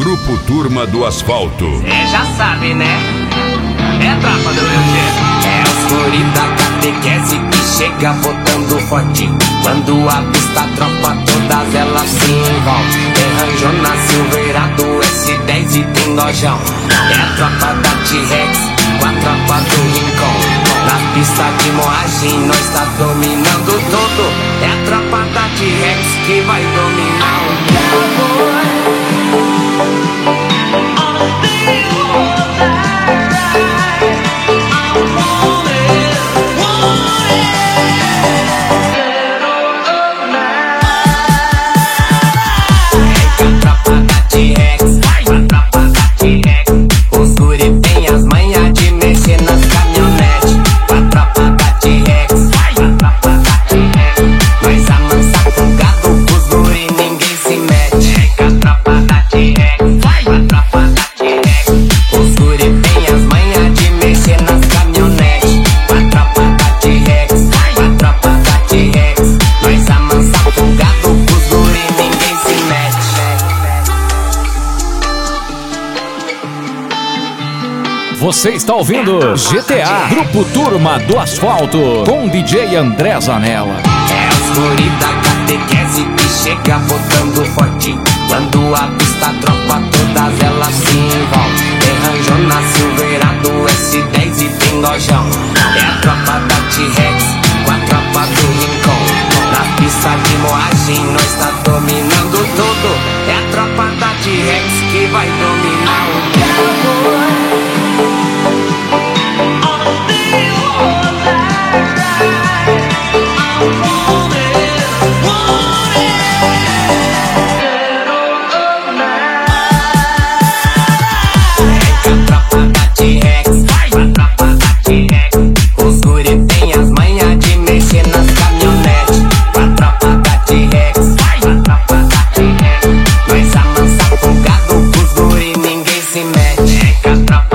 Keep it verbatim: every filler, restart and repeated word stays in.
Grupo Turma do Asfalto. Cê já sabe, né? É a tropa do meu jeito. É os guri da catequese que chega botando forte. Quando avista a tropa, todas elas se envolvem. Derranjou na Silverado, S dez e tem nojão. É a tropa da T-Rex com a tropa do Rincon. Na pista de moagem nós tá dominando tudo. É a tropa da T-Rex que vai dominar o mundo. Você está ouvindo G T A, Grupo Turma do Asfalto, com D J André Zanella. É os guri da catequese que chega botando forte. Quando avista a tropa, todas elas se envolvem. Derranjou na Silverado, S dez e tem nojão. É a tropa da T-Rex com a tropa do Rincon. Na pista de moagem nós tá dominando tudo. É a tropa da T-Rex que vai dominar o mundo. Nós amansa com gado, os guri ninguém se mete.